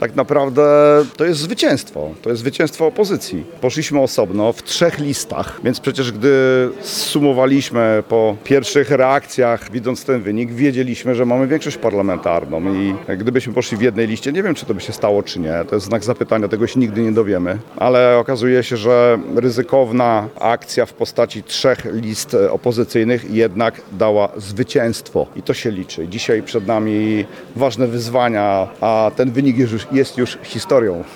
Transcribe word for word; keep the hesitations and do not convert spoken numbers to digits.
tak naprawdę to jest zwycięstwo. To jest zwycięstwo opozycji. Poszliśmy osobno w trzech listach, więc przecież gdy zsumowaliśmy po pierwszych reakcjach, widząc ten wynik, wiedzieliśmy, że mamy większość parlamentarną i gdybyśmy poszli w jednej liście, nie wiem, czy to by się stało, czy nie. To jest znak zapytania, tego się nigdy nie dowiemy. Ale okazuje się, że ryzykowna akcja w postaci trzech list opozycyjnych jednak dała zwycięstwo i to się liczy. Dzisiaj przed nami ważne wyzwania, a ten wynik jest już, jest już historią.